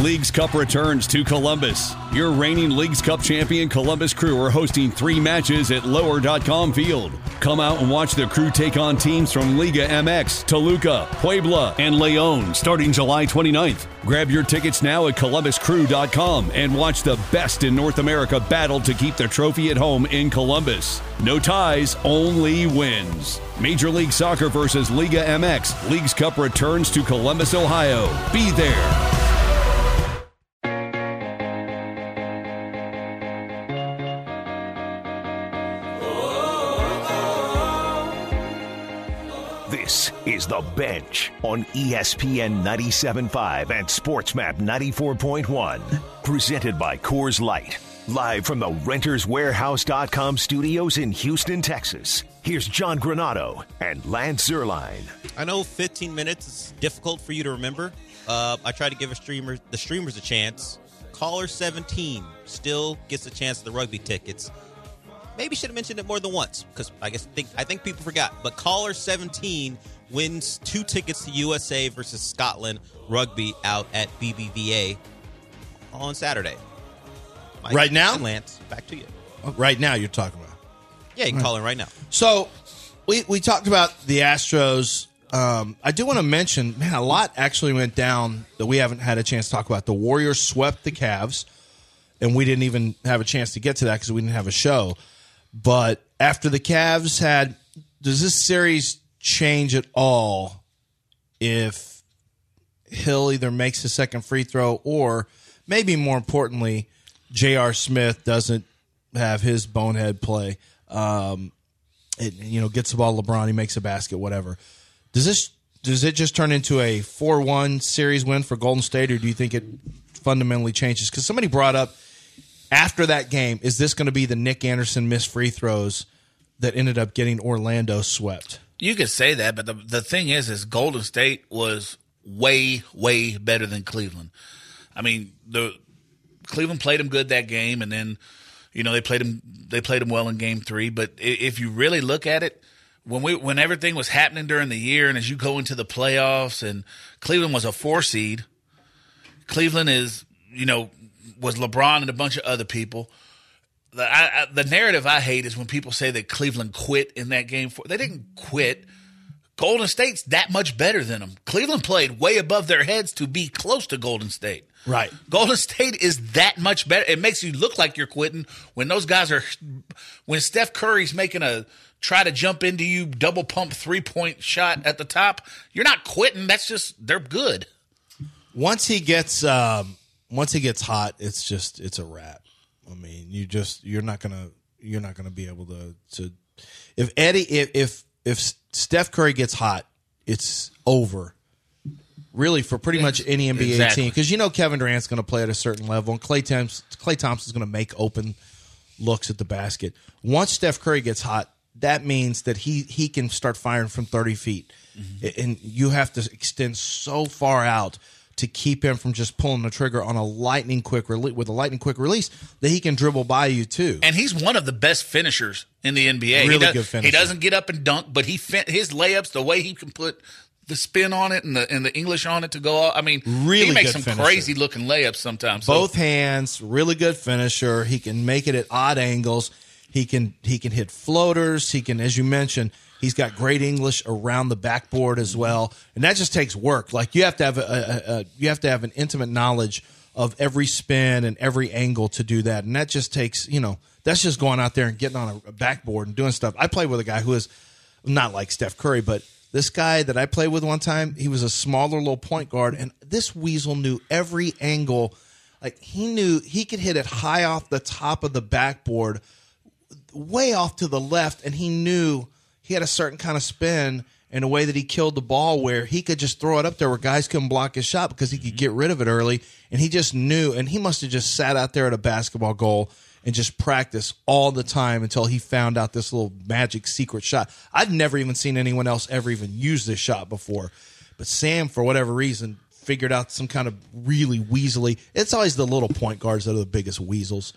Leagues Cup returns to Columbus. Your reigning Leagues Cup champion Columbus Crew are hosting 3 matches at Lower.com Field. Come out and watch the Crew take on teams from Liga MX, Toluca, Puebla, and León starting July 29th. Grab your tickets now at ColumbusCrew.com and watch the best in North America battle to keep the trophy at home in Columbus. No ties, only wins. Major League Soccer versus Liga MX. Leagues Cup returns to Columbus, Ohio. Be there. This is The Bench on ESPN 97.5 and SportsMap 94.1. Presented by Coors Light. Live from the RentersWarehouse.com studios in Houston, Texas. Here's John Granado and Lance Zierlein. I know 15 minutes is difficult for you to remember. I try to give the streamers a chance. Caller 17 still gets a chance at the rugby tickets. Maybe should have mentioned it more than once because I think people forgot. But caller 17 wins 2 tickets to USA versus Scotland rugby out at BBVA on Saturday. Mike, right now? Lance, back to you. Right now you're talking about. Yeah, you can call in right now. So we talked about the Astros. I do want to mention, man, a lot actually went down that we haven't had a chance to talk about. The Warriors swept the Cavs, and we didn't even have a chance to get to that because we didn't have a show. But after the Cavs does this series change at all if Hill either makes a second free throw or maybe more importantly, J.R. Smith doesn't have his bonehead play? Gets the ball to LeBron, he makes a basket, whatever. Does it just turn into a 4-1 series win for Golden State, or do you think it fundamentally changes? Because somebody brought up, after that game, is this going to be the Nick Anderson missed free throws that ended up getting Orlando swept? You could say that, but the thing is Golden State was way, way better than Cleveland. I mean, Cleveland played them good that game, and then they played them well in Game 3. But if you really look at it, when everything was happening during the year, and as you go into the playoffs, and Cleveland was a 4 seed, Cleveland was LeBron and a bunch of other people. The narrative I hate is when people say that Cleveland quit in that game. They didn't quit. Golden State's that much better than them. Cleveland played way above their heads to be close to Golden State. Right. Golden State is that much better. It makes you look like you're quitting when those guys when Steph Curry's making try to jump into you, double pump 3-point shot at the top. You're not quitting. That's just, they're good. Once he gets hot, it's a wrap. I mean, you're not gonna be able to if Steph Curry gets hot, it's over. Really, for pretty much any NBA team, because Kevin Durant's going to play at a certain level, and Klay Thompson's going to make open looks at the basket. Once Steph Curry gets hot, that means that he can start firing from 30 feet, and you have to extend so far out to keep him from just pulling the trigger on a lightning quick release that he can dribble by you too. And he's one of the best finishers in the NBA. Really good finisher. He doesn't get up and dunk, but his layups, the way he can put the spin on it and the English on it to go off. I mean, really he makes good some finisher. crazy looking layups sometimes. Both hands, really good finisher. He can make it at odd angles. He can hit floaters. He can, as you mentioned, he's got great English around the backboard as well. And that just takes work. Like you have to have an intimate knowledge of every spin and every angle to do that. And that just takes, that's just going out there and getting on a backboard and doing stuff. I played with a guy who is not like Steph Curry, but this guy that I played with one time, he was a smaller little point guard, and this weasel knew every angle. Like he knew he could hit it high off the top of the backboard, way off to the left, and he knew he had a certain kind of spin and a way that he killed the ball where he could just throw it up there where guys couldn't block his shot because he could get rid of it early, and he just knew, and he must have just sat out there at a basketball goal and just practice all the time until he found out this little magic secret shot. I've never even seen anyone else ever even use this shot before. But Sam, for whatever reason, figured out some kind of really weaselly. It's always the little point guards that are the biggest weasels.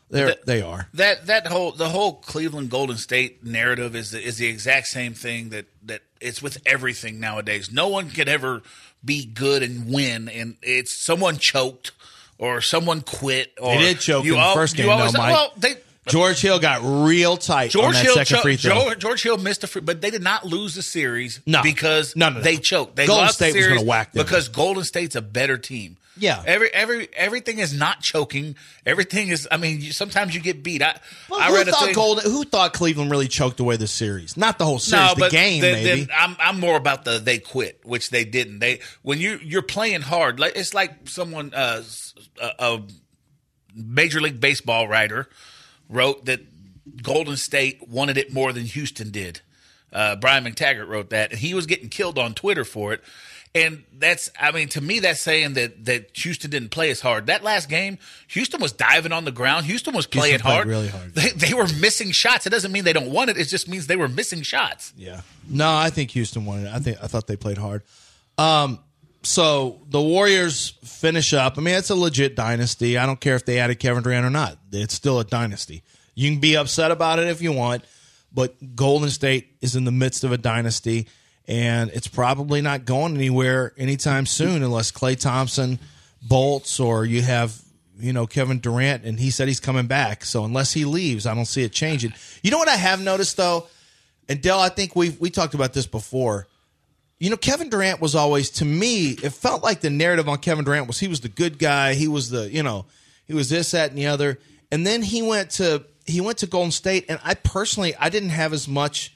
They are. The whole Cleveland Golden State narrative is the exact same thing that it's with everything nowadays. No one can ever be good and win, and it's someone choked or someone quit. Or they did choke in the first game, though, Mike. Well, George Hill got real tight on that second free throw. George Hill missed a free, but they did not lose the series because No. they choked. They Golden lost State the was series gonna whack them. because Golden State's a better team. Yeah. Everything is not choking. Everything is. I mean, sometimes you get beat. I read a thing. Who thought Cleveland really choked away the series? Not the whole series, the game, maybe. Then I'm more about they quit, which they didn't. When you're playing hard, like it's like someone a Major League Baseball writer wrote that Golden State wanted it more than Houston did. Brian McTaggart wrote that, and he was getting killed on Twitter for it. And to me, that's saying that Houston didn't play as hard. That last game, Houston was diving on the ground. Houston was playing hard. Really hard. They were missing shots. It doesn't mean they don't want it. It just means they were missing shots. Yeah. No, I think Houston won it. I thought they played hard. So the Warriors finish up. I mean, it's a legit dynasty. I don't care if they added Kevin Durant or not. It's still a dynasty. You can be upset about it if you want, but Golden State is in the midst of a dynasty, and it's probably not going anywhere anytime soon unless Klay Thompson bolts or you have, Kevin Durant, and he said he's coming back. So unless he leaves, I don't see it changing. You know what I have noticed, though? And, Del, I think we talked about this before. Kevin Durant was always, to me, it felt like the narrative on Kevin Durant was he was the good guy. He was he was this, that, and the other. And then he went to Golden State, and I didn't have as much.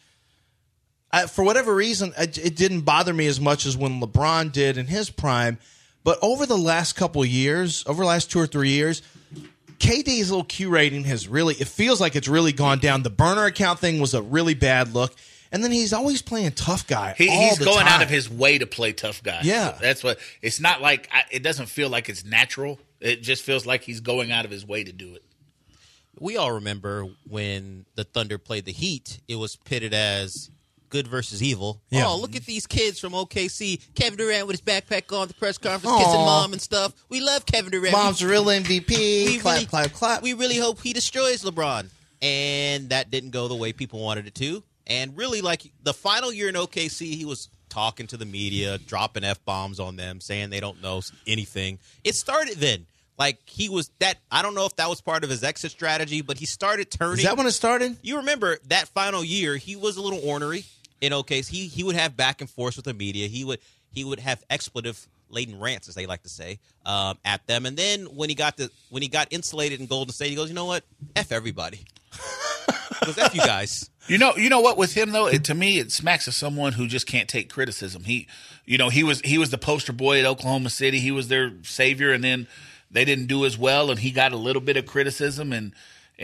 For whatever reason, it didn't bother me as much as when LeBron did in his prime. But over the last couple of years, over the last 2 or 3 years, KD's little Q rating it feels like it's really gone down. The burner account thing was a really bad look. And then he's always playing tough guy. He's going out of his way to play tough guy. Yeah. That's what – it's not like – it doesn't feel like it's natural. It just feels like he's going out of his way to do it. We all remember when the Thunder played the Heat, it was pitted as good versus evil. Yeah. Oh, look at these kids from OKC. Kevin Durant with his backpack on at the press conference, kissing mom and stuff. We love Kevin Durant. Mom's a real MVP. Clap. We really hope he destroys LeBron. And that didn't go the way people wanted it to. And really, like the final year in OKC, he was talking to the media, dropping F-bombs on them, saying they don't know anything. It started then. Like he was that. I don't know if that was part of his exit strategy, but he started turning. Is that when it started? You remember that final year, he was a little ornery in OKC. He would have back and forth with the media. He would have expletive-laden rants, as they like to say, at them. And then when he got insulated in Golden State, he goes, you know what? F everybody. Because F you guys. You know what? With him though, to me, it smacks of someone who just can't take criticism. He was the poster boy at Oklahoma City. He was their savior, and then they didn't do as well, and he got a little bit of criticism, and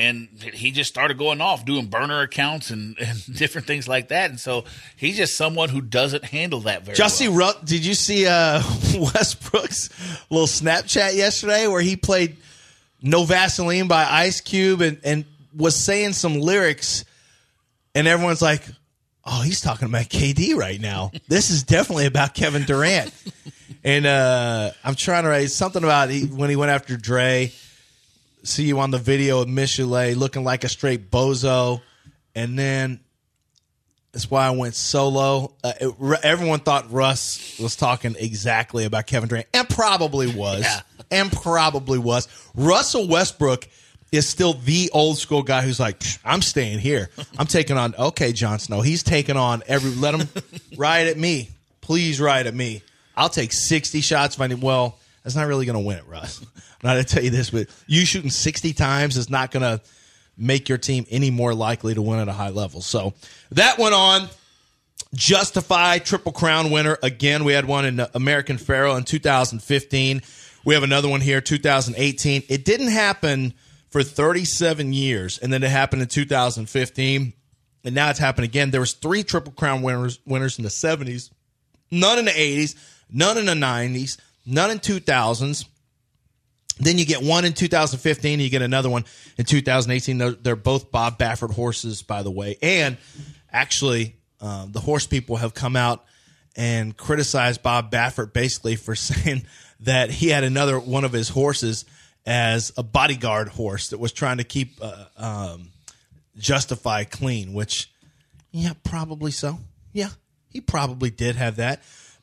he just started going off doing burner accounts and different things like that. And so he's just someone who doesn't handle that very well. Did you see Westbrook's little Snapchat yesterday where he played No Vaseline by Ice Cube and was saying some lyrics, and everyone's like, oh, he's talking about KD right now. This is definitely about Kevin Durant. And I'm trying to write something about when he went after Dre. See you on the video of Michelet looking like a straight bozo. And then that's why I went solo. Everyone thought Russ was talking exactly about Kevin Durant, and probably was. Yeah. Russell Westbrook is still the old school guy who's like, I'm staying here. I'm taking on, okay, Jon Snow. He's taking on let him ride at me. Please ride at me. I'll take 60 shots if I need. Well, that's not really going to win it, Russ. I'm not going to tell you this, but you shooting 60 times is not going to make your team any more likely to win at a high level. So that went on. Justified Triple Crown winner. Again, we had one in American Pharoah in 2015. We have another one here, 2018. It didn't happen for 37 years, and then it happened in 2015, and now it's happened again. There was 3 Triple Crown winners in the 70s, none in the 80s, none in the 90s, none in 2000s. Then you get one in 2015, and you get another one in 2018. They're both Bob Baffert horses, by the way. And actually, the horse people have come out and criticized Bob Baffert basically for saying that he had another one of his horses as a bodyguard horse that was trying to keep Justify clean, which, yeah, probably so. Yeah, he probably did have that.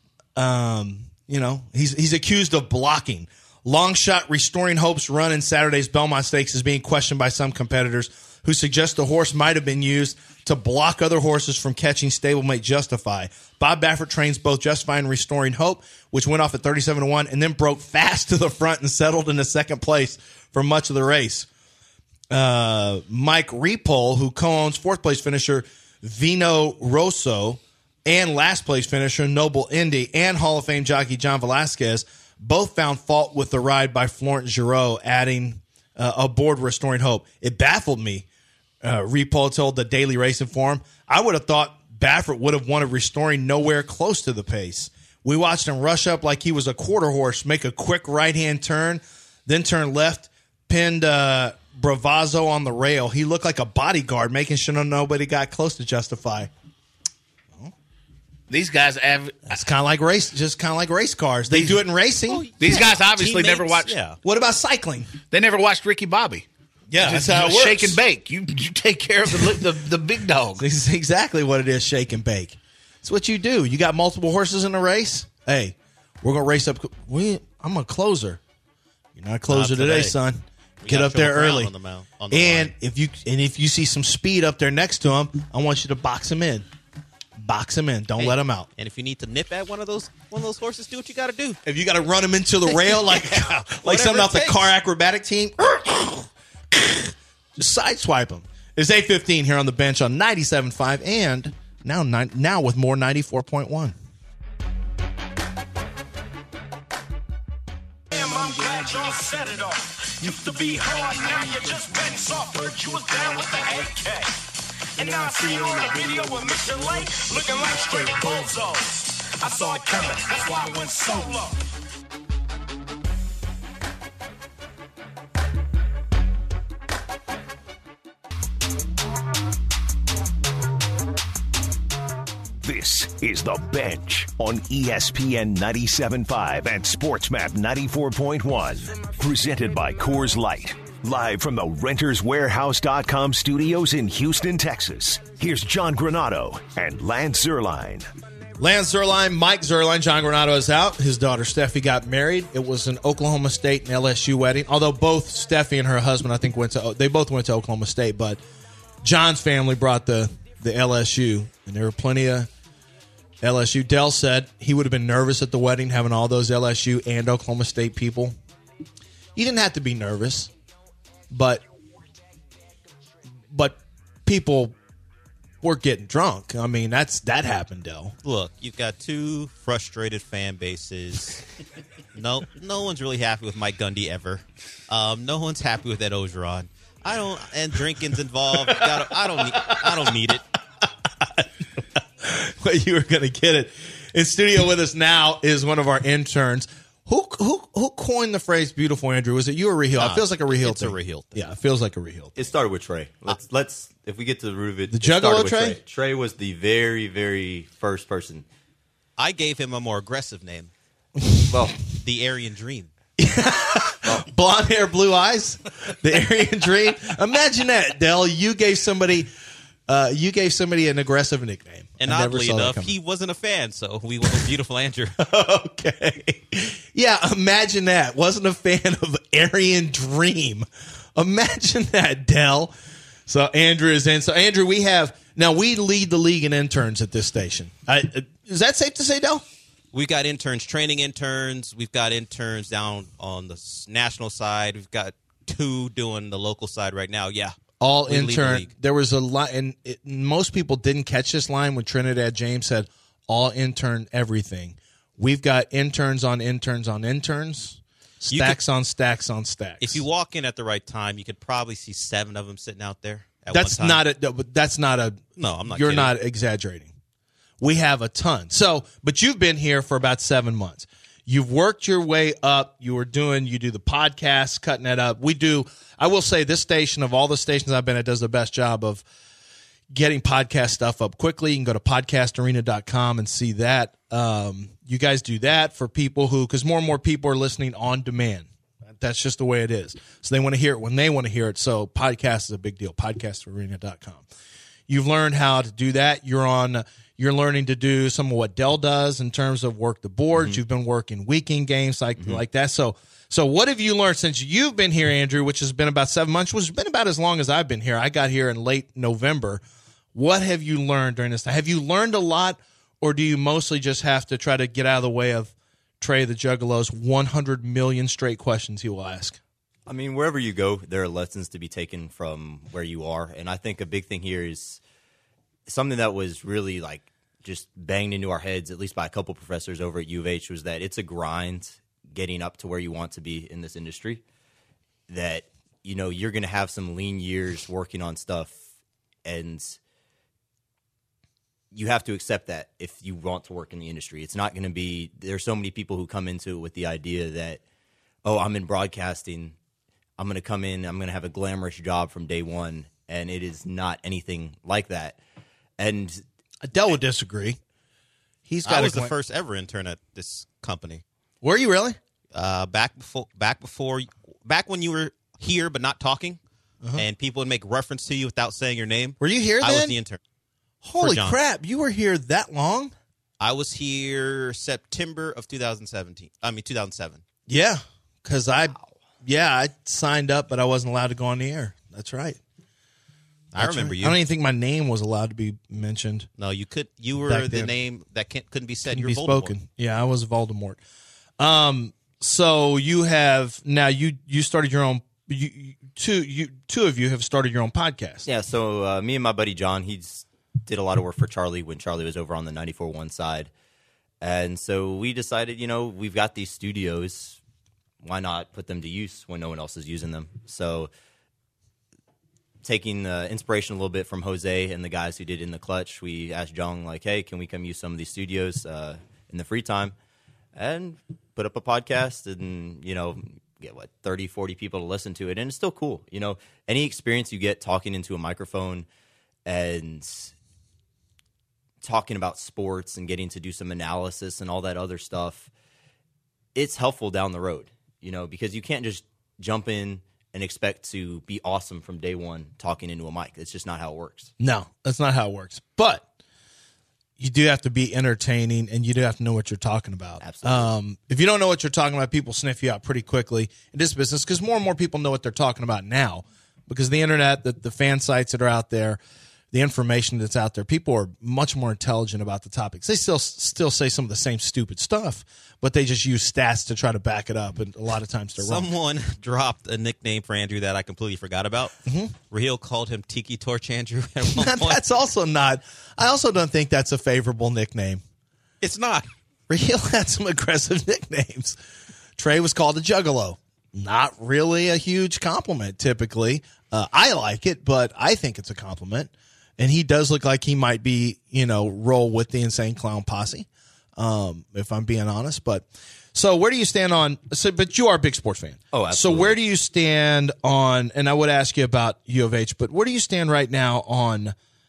He's accused of blocking. Long shot Restoring Hope's run in Saturday's Belmont Stakes is being questioned by some competitors who suggest the horse might have been used to block other horses from catching stablemate Justify. Bob Baffert trains both Justify and Restoring Hope, which went off at 37-1 and then broke fast to the front and settled into second place for much of the race. Mike Repole, who co-owns fourth place finisher Vino Rosso and last place finisher Noble Indy and Hall of Fame jockey John Velasquez, both found fault with the ride by Florent Giraud, adding aboard Restoring Hope. It baffled me, Repole told the Daily Racing Forum. I would have thought Baffert would have wanted Restoring nowhere close to the pace. We watched him rush up like he was a quarter horse, make a quick right-hand turn, then turn left, pinned Bravazzo on the rail. He looked like a bodyguard, making sure nobody got close to Justify. These guys have. It's kind of like race cars. They do it in racing. These guys obviously Teammates, never watched. yeah. What about cycling? They never watched Ricky Bobby. Yeah, Just that's how it works. shake and bake. You take care of the big dog. This is exactly what it is, shake and bake. It's what you do. You got multiple horses in a race. Hey, we're going to race up. I'm a closer. You're not a closer Not today, today. son. We Get gotta up show there a crown early. on the mount, on the And line. if you see some speed up there next to him, I want you to box him in. Box him in. Don't let him out. And if you need to nip at one of those horses, do what you got to do. If you got to run him into the rail like something it off the takes. car acrobatic team, just sideswipe him. It's 8:15 here on the bench on 97.5 and now with more 94.1. I'm glad y'all set it off. Used to be hard, now you just been soft. Heard you was down with the AK. And now I see you on a video with Mission Lake, looking like straight bozos. I saw it coming, that's why I went solo. This is The Bench on ESPN 97.5 and SportsMap 94.1. Presented by Coors Light. Live from the RentersWarehouse.com studios in Houston, Texas. Here's John Granado and Lance Zierlein. Lance Zierlein, Mike Zierlein, John Granado is out. His daughter Steffi got married. It was an Oklahoma State and LSU wedding. Although both Steffi and her husband, I think, they both went to Oklahoma State. But John's family brought the LSU, and there were plenty of LSU. Dell said he would have been nervous at the wedding, having all those LSU and Oklahoma State people. You didn't have to be nervous, but people were getting drunk. I mean, that happened, Dell. Look, you've got two frustrated fan bases. No one's really happy with Mike Gundy ever. No one's happy with Ed Ogeron. And drinking's involved. I don't need it. Well, you were going to get it. In studio with us now is one of our interns. Who coined the phrase "beautiful Andrew"? Was it you or Raheel? It feels like a Raheel It's thing. a Raheel thing. Yeah, it feels like a Raheel thing. It started with Trey. Let's if we get to the root of it. The it started Juggalo with Trey? Trey was the very, very first person. I gave him a more aggressive name, Well, the Aryan Dream. Blonde hair, blue eyes, the Aryan Dream. Imagine that, Dell. You gave somebody an aggressive nickname. And I never oddly saw that enough, coming. he wasn't a fan, so we went with Beautiful Andrew. Okay. Yeah, imagine that. Wasn't a fan of Aryan Dream. Imagine that, Dell. So Andrew is in. So Andrew, we lead the league in interns at this station. Is that safe to say, Dell? We've got interns, training interns. We've got interns down on the national side. We've got two doing the local side right now. Yeah. All We lead the intern. league. There was a lot, and most people didn't catch this line when Trinidad James said, all intern everything. We've got interns on interns on interns, stacks on stacks on stacks. If you walk in at the right time, you could probably see 7 of them sitting out there at That's one time. not a. No, I'm not You're kidding. not exaggerating. We have a ton. So, but you've been here for about 7 months. You've worked your way up. You do the podcast, cutting that up. I will say this station, of all the stations I've been at, does the best job of getting podcast stuff up quickly. You can go to podcastarena.com and see that. You guys do that for people because more and more people are listening on demand. That's just the way it is. So they want to hear it when they want to hear it. So podcast is a big deal. Podcastarena.com. You've learned how to do that. You're learning to do some of what Dell does in terms of work the boards. You've been working weekend games like that. So what have you learned since you've been here, Andrew, which has been about 7 months, which has been about as long as I've been here. I got here in late November. What have you learned during this time? Have you learned a lot, or do you mostly just have to try to get out of the way of Trey the Juggalo's 100 million straight questions he will ask? I mean, wherever you go, there are lessons to be taken from where you are. And I think a big thing here is something that was really like just banged into our heads, at least by a couple professors over at U of H, was that it's a grind getting up to where you want to be in this industry. That, you're going to have some lean years working on stuff, and you have to accept that if you want to work in the industry. It's not going to be – there's so many people who come into it with the idea that, oh, I'm in broadcasting – I'm going to come in, I'm going to have a glamorous job from day one, and it is not anything like that. And Adele would disagree. I was the first ever intern at this company. Were you really? Back when you were here but not talking, and people would make reference to you without saying your name. Were you here then? I was the intern. Holy crap, you were here that long? I was here September of 2007. Yeah, because I signed up, but I wasn't allowed to go on the air. That's right. I remember you. I don't even think my name was allowed to be mentioned. No, you could. You were the name that couldn't be said. Couldn't You're be Voldemort. spoken. Yeah, I was Voldemort. So you have now you started your own. Two of you have started your own podcast. Yeah. So me and my buddy John, did a lot of work for Charlie when Charlie was over on the 94.1 side, and so we decided, we've got these studios. Why not put them to use when no one else is using them? So taking inspiration a little bit from Jose and the guys who did In the Clutch, we asked John, like, hey, can we come use some of these studios in the free time and put up a podcast and, get 30, 40 people to listen to it. And it's still cool. Any experience you get talking into a microphone and talking about sports and getting to do some analysis and all that other stuff, it's helpful down the road. Because you can't just jump in and expect to be awesome from day one talking into a mic. It's just not how it works. No, that's not how it works. But you do have to be entertaining, and you do have to know what you're talking about. Absolutely. If you don't know what you're talking about, people sniff you out pretty quickly in this business because more and more people know what they're talking about now because the internet, the fan sites that are out there, the information that's out there, people are much more intelligent about the topics. They still say some of the same stupid stuff, but they just use stats to try to back it up, and a lot of times they're wrong. Someone dropped a nickname for Andrew that I completely forgot about. Raheel called him Tiki Torch Andrew at one point. That's also not – I also don't think that's a favorable nickname. It's not. Raheel had some aggressive nicknames. Trey was called a Juggalo. Not really a huge compliment typically. I like it, but I think it's a compliment. And he does look like he might be, roll with the Insane Clown Posse, if I'm being honest. But so where do you stand on? But you are a big sports fan. Oh, absolutely. So where do you stand on? And I would ask you about U of H, but where do you stand right now on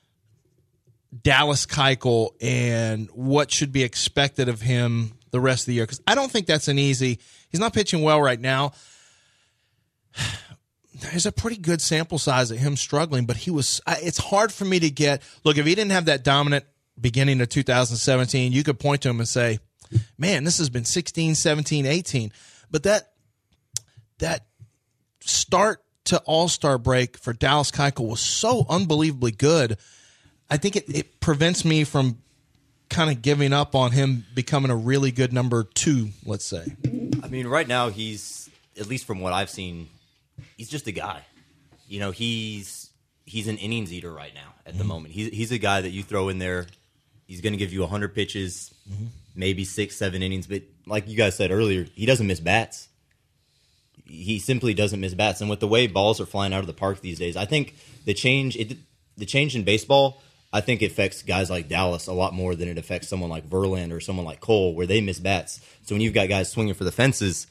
Dallas Keuchel and what should be expected of him the rest of the year? Because I don't think that's an easy. He's not pitching well right now. There's a pretty good sample size of him struggling, but it's hard for me to get. Look, if he didn't have that dominant beginning of 2017, you could point to him and say, man, this has been 16, 17, 18. But that start to All-Star break for Dallas Keuchel was so unbelievably good. I think it prevents me from kind of giving up on him becoming a really good number 2, let's say. I mean, right now he's, at least from what I've seen, he's just a guy. He's an innings eater right now at the moment. He's a guy that you throw in there. He's going to give you 100 pitches, maybe 6, 7 innings. But like you guys said earlier, he doesn't miss bats. He simply doesn't miss bats. And with the way balls are flying out of the park these days, I think the change in baseball, I think it affects guys like Dallas a lot more than it affects someone like Verlander or someone like Cole, where they miss bats. So when you've got guys swinging for the fences,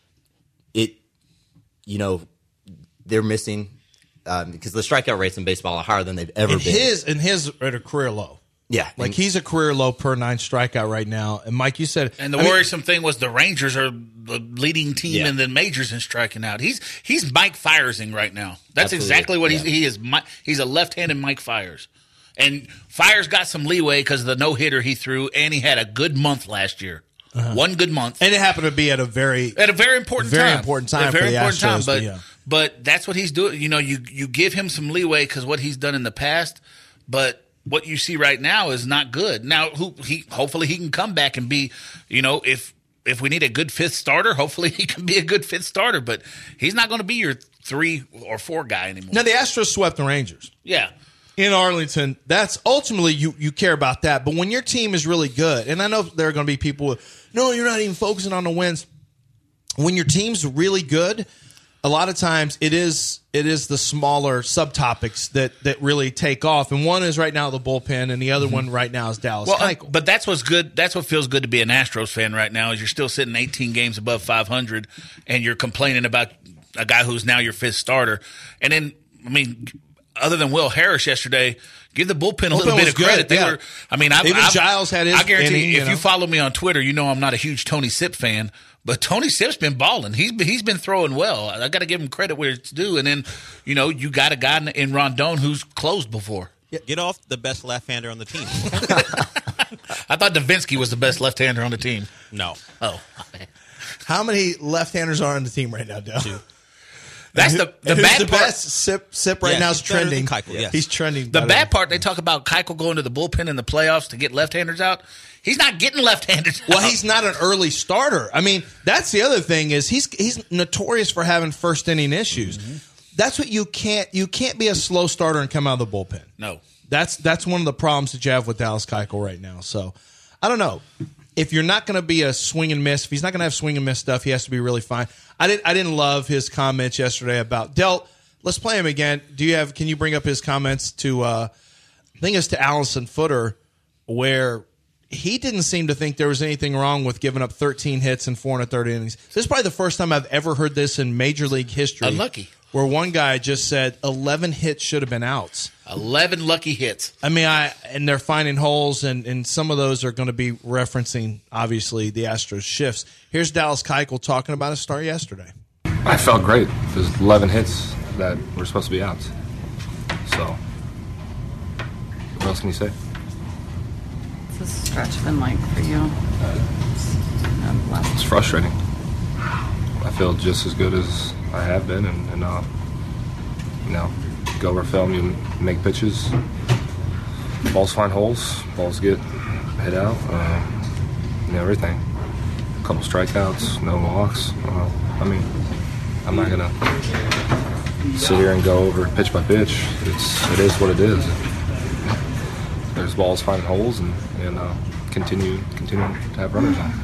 they're missing because the strikeout rates in baseball are higher than they've ever been. His at a career low. Yeah. Like he's a career low per 9 strikeout right now. And Mike, you said, And the worrisome thing was the Rangers are the leading team in the majors in striking out. He's Mike Firesing right now. That's Absolutely. exactly what he is. He's a left-handed Mike Fiers. And Fiers got some leeway because of the no-hitter he threw, and he had a good month last year. One good month. and it happened to be at a very important very time. important time At a very for the important Astros, time. yeah. But that's what he's doing. You know, you give him some leeway because what he's done in the past, but what you see right now is not good. Now, hopefully he can come back and be, you know, if we need a good 5th starter, hopefully he can be a good 5th starter. But he's not going to be your 3 or 4 guy anymore. Now, the Astros swept the Rangers. Yeah. In Arlington, that's ultimately you care about that. But when your team is really good, and I know there are going to be people, no, you're not even focusing on the wins. When your team's really good, a lot of times it is the smaller subtopics that really take off. And one is right now the bullpen, and the other one right now is Dallas Keuchel. But that's what's good. That's what feels good to be an Astros fan right now is you're still sitting 18 games above 500, and you're complaining about a guy who's now your 5th starter. And then, I mean, other than Will Harris yesterday, give the bullpen a little bit of credit. Good, yeah. Even Giles had his I guarantee inning, if you follow me on Twitter, you know I'm not a huge Tony Sipp fan. But Tony Sipp's been balling. He's been throwing well. I got to give him credit where it's due. And then, you know, you got a guy in Rondon who's closed before. Get off the best left-hander on the team. I thought Davinsky was the best left-hander on the team. No. Oh. How many left-handers are on the team right now, Dale? 2. That's the Who's bad the part. best? Sip right Yes, now is he's better than trending. Keuchel, yes. He's trending. The better. bad part, they talk about Keuchel going to the bullpen in the playoffs to get left-handers out. He's not getting left-handers out. Well, he's not an early starter. I mean, that's the other thing is he's notorious for having first inning issues. Mm-hmm. That's what you can't be a slow starter and come out of the bullpen. No. That's one of the problems that you have with Dallas Keuchel right now. So I don't know. If you're not going to be a swing and miss, if he's not going to have swing and miss stuff, he has to be really fine. I didn't love his comments yesterday about Del. Let's play him again. Can you bring up his comments to I think it's to Allison Footer, where he didn't seem to think there was anything wrong with giving up 13 hits in 4 1/3 innings. This is probably the first time I've ever heard this in Major League history. Unlucky. Where one guy just said 11 hits should have been outs. 11 lucky hits. I mean, and they're finding holes, and some of those are going to be referencing, obviously, the Astros shifts. Here's Dallas Keuchel talking about his start yesterday. I felt great. There's 11 hits that were supposed to be outs. So, what else can you say? What's this stretch been like for you? It's frustrating. I feel just as good as I have been, and you know, go over film, you make pitches, balls find holes, balls get hit out, and everything. A couple strikeouts, no walks. I mean, I'm not gonna sit here and go over pitch by pitch. It is what it is. There's balls finding holes, and continue to have runners on.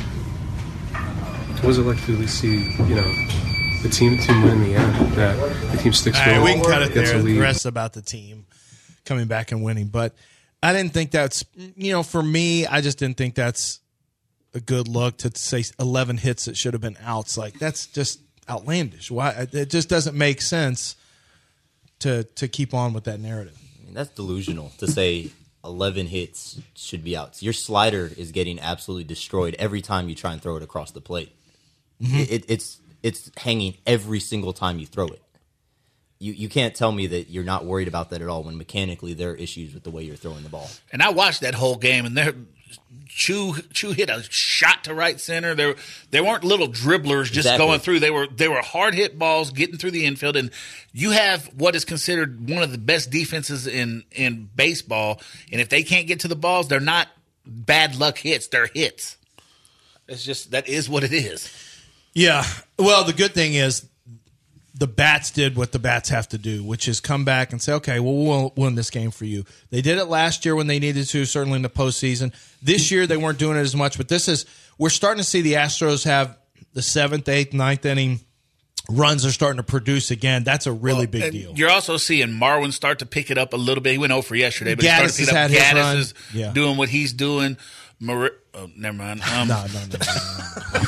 What was it like to at least see, the team win in the end, that the team sticks with it? We can cut it gets a there. lead. The rest about the team coming back and winning. But I didn't think that's, for me, I just didn't think that's a good look to say 11 hits that should have been outs. Like, that's just outlandish. Why? It just doesn't make sense to keep on with that narrative. I mean, that's delusional to say 11 hits should be outs. Your slider is getting absolutely destroyed every time you try and throw it across the plate. Mm-hmm. It's hanging every single time you throw it. You can't tell me that you're not worried about that at all when mechanically there are issues with the way you're throwing the ball. And I watched that whole game, and Chu hit a shot to right center. There weren't little dribblers just going through. They were hard hit balls getting through the infield. And you have what is considered one of the best defenses in baseball. And if they can't get to the balls, they're not bad luck hits. They're hits. It's just that is what it is. Yeah. Well, the good thing is the bats did what the bats have to do, which is come back and say, okay, well, we'll win this game for you. They did it last year when they needed to, certainly in the postseason. This year they weren't doing it as much, but we're starting to see the Astros have the 7th, 8th, 9th inning runs are starting to produce again. That's a really big deal. You're also seeing Marwin start to pick it up a little bit. He went 0 for yesterday, but Gaddis he started to pick it up. had his Gaddis run. is doing what he's doing. Oh, never mind. No.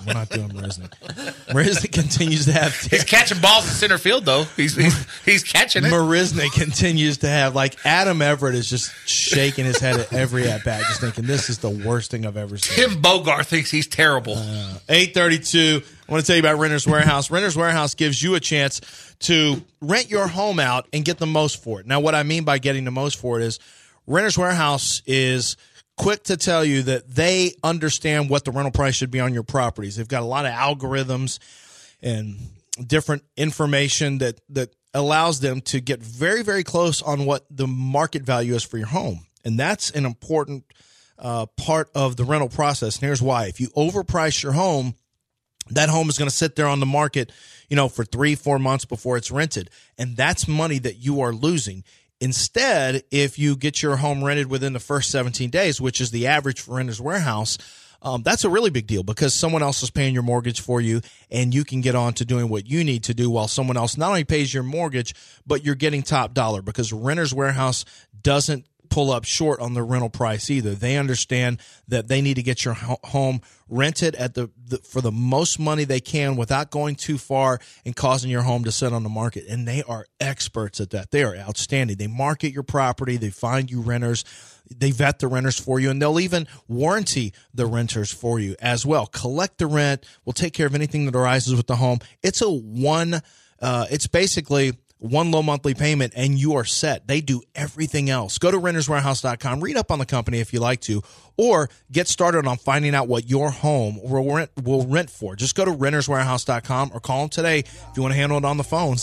We're not doing Marisnik. Marisnik continues to have. He's catching balls in center field, though. He's catching it. Marisnik continues to have, like, Adam Everett is just shaking his head at every at bat, just thinking this is the worst thing I've ever seen. Tim Bogart thinks he's terrible. 8:32. I want to tell you about Renters Warehouse. Renters Warehouse gives you a chance to rent your home out and get the most for it. Now, what I mean by getting the most for it is Renters Warehouse is quick to tell you that they understand what the rental price should be on your properties. They've got a lot of algorithms and different information that allows them to get very, very close on what the market value is for your home. And that's an important part of the rental process. And here's why. If you overprice your home, that home is going to sit there on the market, for 3-4 months before it's rented. And that's money that you are losing. Instead, if you get your home rented within the first 17 days, which is the average for Renters Warehouse, that's a really big deal because someone else is paying your mortgage for you, and you can get on to doing what you need to do while someone else not only pays your mortgage, but you're getting top dollar because Renters Warehouse doesn't pull up short on the rental price either. They understand that they need to get your home rented at for the most money they can without going too far and causing your home to sit on the market. And they are experts at that. They are outstanding. They market your property. They find you renters. They vet the renters for you, and they'll even warranty the renters for you as well. Collect the rent. We'll take care of anything that arises with the home. It's it's basically one low monthly payment, and you are set. They do everything else. Go to renterswarehouse.com. Read up on the company if you like to, or get started on finding out what your home will rent for. Just go to renterswarehouse.com or call them today if you want to handle it on the phone.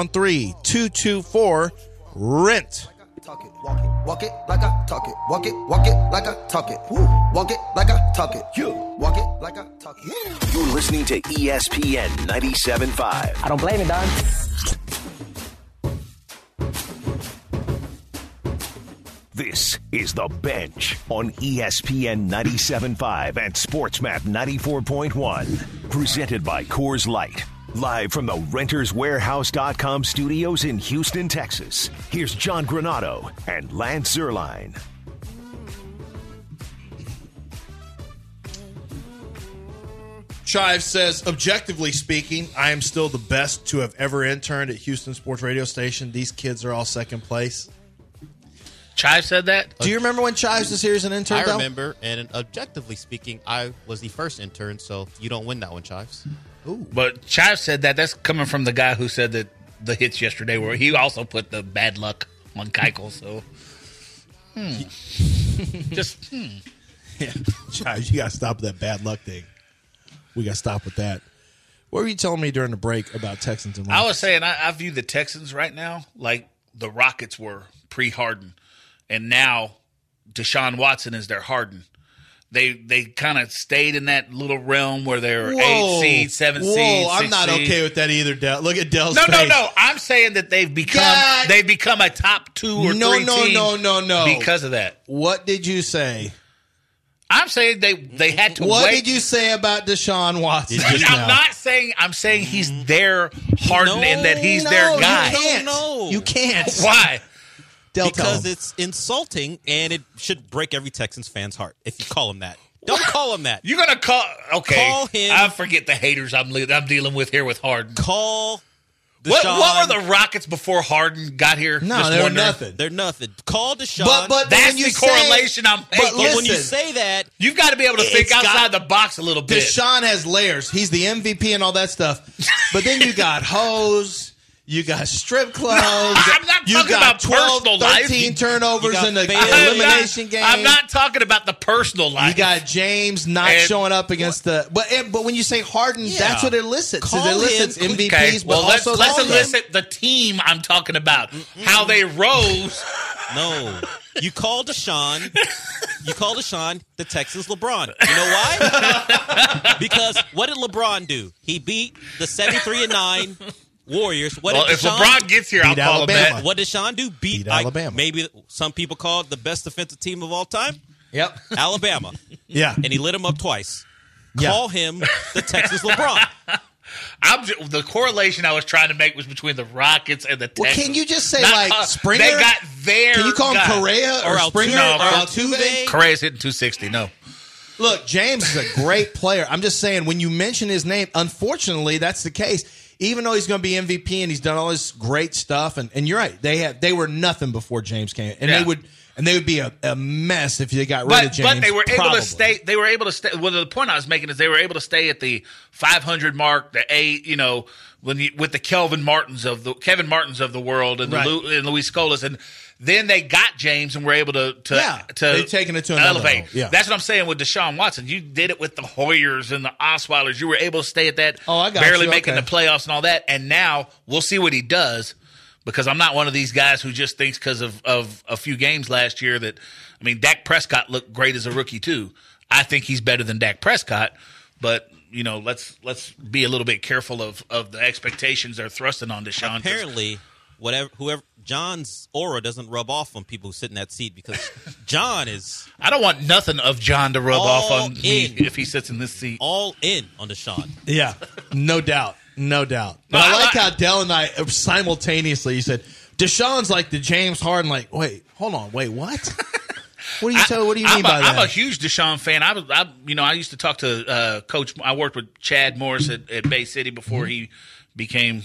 713-224-RENT. Talk it, walk it like I talk it. Walk it like I talk it. Woo. Walk it like I talk it. You walk it like I talk it. You're listening to ESPN 97.5. I don't blame it, Don. This is The Bench on ESPN 97.5 and SportsMap 94.1. Presented by Coors Light. Live from the RentersWarehouse.com studios in Houston, Texas. Here's John Granato and Lance Zierlein. Chives says, objectively speaking, I am still the best to have ever interned at Houston Sports Radio Station. These kids are all second place. Chives said that? Do you remember when Chives was here as an intern? I remember, and objectively speaking, I was the first intern, so you don't win that one, Chives. Ooh. But Chives said that. That's coming from the guy who said that the hits yesterday where he also put the bad luck on Keuchel. So, Yeah, Chives, you got to stop with that bad luck thing. We got to stop with that. What were you telling me during the break about Texans and Lions? I was saying I view the Texans right now like the Rockets were pre-Harden. And now Deshaun Watson is their Harden. They kind of stayed in that little realm where they're 8 seed, 7 seed, 6 I'm not seed. okay with that either, Del. Look at Del's No. face. I'm saying that they've become a top 2 or 3 team. No. Because of that. What did you say? I'm saying they had to wait. What did you say about Deshaun Watson? I'm saying he's their Harden and that he's their guy. You can't. Why? Because it's insulting, and it should break every Texans fan's heart if you call him that. Don't call him that. You're going to call... Okay. Call him... I forget the haters I'm dealing with here with Harden. Call Deshaun... What were the Rockets before Harden got here? No, they're nothing. They're nothing. Call Deshaun. But that's the correlation I'm making. But when you say that... You've got to be able to think outside the box a little bit. Deshaun has layers. He's the MVP and all that stuff. But then you got hoes... You got strip clubs. I'm not talking about 12, personal 13 life. turnovers in the elimination game. I'm not talking about the personal life. You got James not showing up against the. But when you say Harden, that's what it elicits. It elicits MVPs, okay. but also let's elicit the team I'm talking about. How they rose. No. You call Deshaun. The Texans LeBron. You know why? Because what did LeBron do? He beat the 73-9 Warriors. If LeBron gets here, I'll call him that. What did Deshaun do? Beat Alabama. Maybe some people call it the best defensive team of all time. Yep. Alabama. Yeah. And he lit him up twice. Call him the Texas LeBron. The correlation I was trying to make was between the Rockets and the Texans. Well, can you just say Springer? They got their Can you call him guy. Correa or Springer or Altuve? Correa's hitting 260. No. Look, James is a great player. I'm just saying, when you mention his name, unfortunately, that's the case. Even though he's going to be MVP and he's done all this great stuff, and you're right, they were nothing before James came, and they would be a mess if they got rid of James. But they were able probably. to stay. They were able to stay. Well, the point I was making is they were able to stay at the 500 mark, the 8. You know, with the Kevin Martins of the world and and Luis Scolas, and then they got James and were able to they've taken it to another elevate. level. Yeah. That's what I'm saying with Deshaun Watson. You did it with the Hoyers and the Osweilers. You were able to stay at that. Oh, I got barely you. making Okay. the playoffs and all that. And now we'll see what he does. Because I'm not one of these guys who just thinks because of a few games last year that, I mean, Dak Prescott looked great as a rookie too. I think he's better than Dak Prescott, but you know, let's be a little bit careful of the expectations they're thrusting on Deshaun. Apparently, whoever John's aura doesn't rub off on people who sit in that seat because John is. I don't want nothing of John to rub off on me in. if he sits in this seat. All in on Deshaun. Yeah, no doubt. No doubt. But I like how Dell and I simultaneously, you said, Deshaun's like the James Harden, like, wait, hold on, wait, what? What do you mean by that? I'm a huge Deshaun fan. I used to talk to Coach. I worked with Chad Morris at Bay City before he became,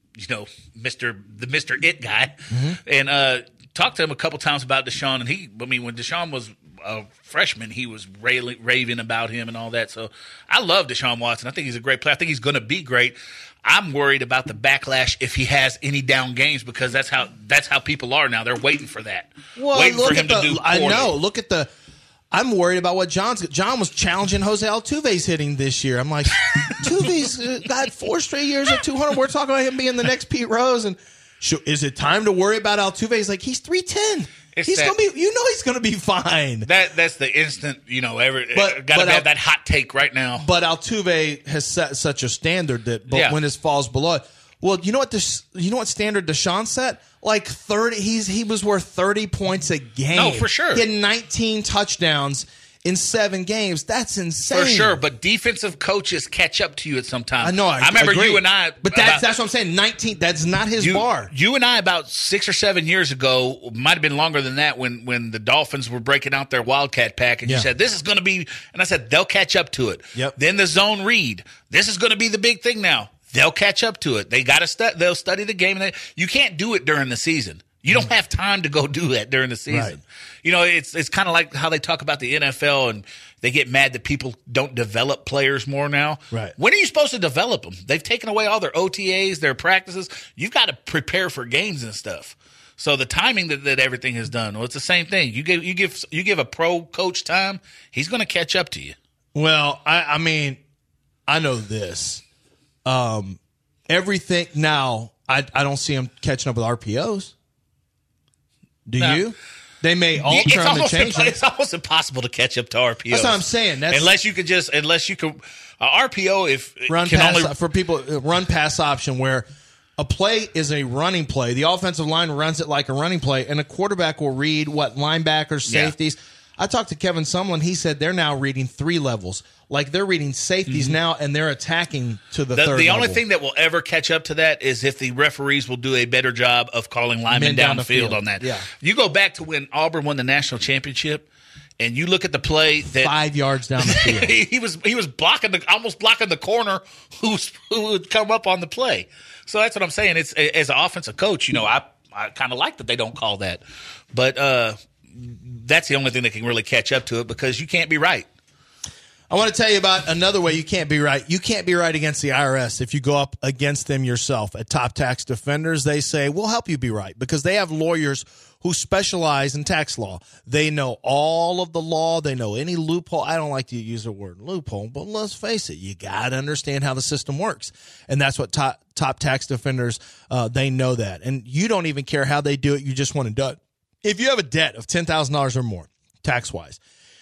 Mr. It guy, and talked to him a couple times about Deshaun. And when Deshaun was a freshman, he was raving about him and all that. So I love Deshaun Watson. I think he's a great player. I think he's going to be great. I'm worried about the backlash if he has any down games because that's how people are now. They're waiting for that. Well, waiting for him to do poorly. I know. I'm worried about what John was challenging Jose Altuve's hitting this year. I'm like, Altuve's got 4 straight years at 200. We're talking about him being the next Pete Rose. And is it time to worry about Altuve? He's like, he's 310. He's gonna be fine. That's the instant, got to have that hot take right now. But Altuve has set such a standard that when it falls below it. Well, you know what standard Deshaun set? Like 30. He was worth 30 points a game. No, for sure. He had 19 touchdowns in 7 games. That's insane. For sure, but defensive coaches catch up to you at some time. I know. I remember agree. you and I. But that's what I'm saying. 19. That's not his bar. You and I about 6 or 7 years ago, might have been longer than that, when the Dolphins were breaking out their Wildcat pack, and you said this is going to be, and I said they'll catch up to it. Yep. Then the zone read. This is going to be the big thing now. They'll catch up to it. They got to they'll study the game. You can't do it during the season. You don't have time to go do that during the season. Right. It's kind of like how they talk about the NFL and they get mad that people don't develop players more now. Right. When are you supposed to develop them? They've taken away all their OTAs, their practices. You've got to prepare for games and stuff. So the timing that everything has done, well, it's the same thing. You give a pro coach time, he's going to catch up to you. Well, I mean, I know this. Everything now, I don't see him catching up with RPOs. Do you? They may alter them and change them. It's almost impossible to catch up to RPOs. That's what I'm saying. Unless you could RPO if run pass option where a play is a running play. The offensive line runs it like a running play, and a quarterback will read linebackers, safeties. I talked to Kevin Sumlin. He said they're now reading 3 levels. Like they're reading safeties now, and they're attacking to the third level. The only thing that will ever catch up to that is if the referees will do a better job of calling linemen down the field on that. Yeah. You go back to when Auburn won the national championship, and you look at the play that 5 yards down the field. he was almost blocking the corner who would come up on the play. So that's what I'm saying. It's as an offensive coach, I kind of like that they don't call that, but that's the only thing that can really catch up to it because you can't be right. I want to tell you about another way you can't be right. You can't be right against the IRS if you go up against them yourself. At Top Tax Defenders, they say, we'll help you be right because they have lawyers who specialize in tax law. They know all of the law. They know any loophole. I don't like to use the word loophole, but let's face it, you got to understand how the system works. And that's what Top Tax Defenders, they know that. And you don't even care how they do it. You just want it done. If you have a debt of $10,000 or more, tax-wise,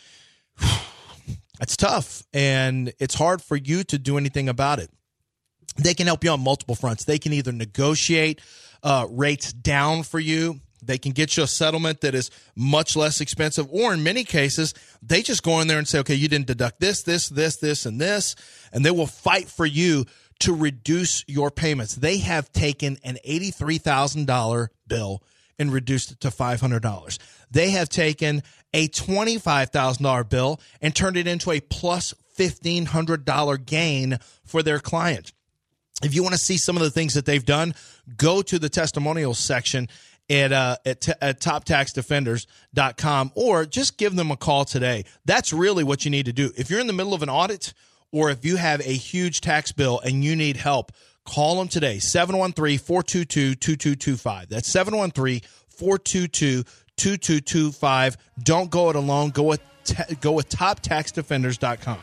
it's tough, and it's hard for you to do anything about it. They can help you on multiple fronts. They can either negotiate rates down for you. They can get you a settlement that is much less expensive, or in many cases, they just go in there and say, okay, you didn't deduct this, and this, and they will fight for you to reduce your payments. They have taken an $83,000 bill and reduced it to $500. They have taken a $25,000 bill and turned it into a plus $1,500 gain for their client. If you want to see some of the things that they've done, go to the testimonials section at TopTaxDefenders.com, or just give them a call today. That's really what you need to do. If you're in the middle of an audit, or if you have a huge tax bill and you need help, call them today, 713-422-2225. That's 713-422-2225. Don't go it alone. Go with TopTaxDefenders.com.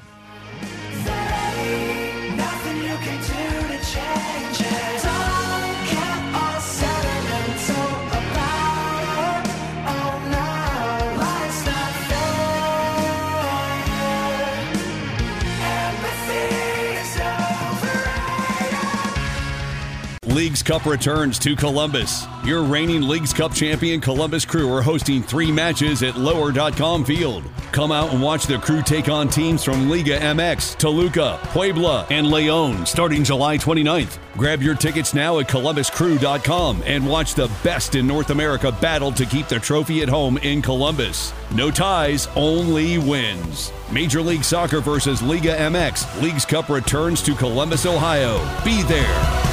Leagues Cup returns to Columbus. Your reigning Leagues Cup champion Columbus Crew are hosting 3 matches at Lower.com Field. Come out and watch the Crew take on teams from Liga MX, Toluca, Puebla, and Leon starting July 29th. Grab your tickets now at ColumbusCrew.com and watch the best in North America battle to keep the trophy at home in Columbus. No ties, only wins. Major League Soccer versus Liga MX. Leagues Cup returns to Columbus, Ohio. Be there.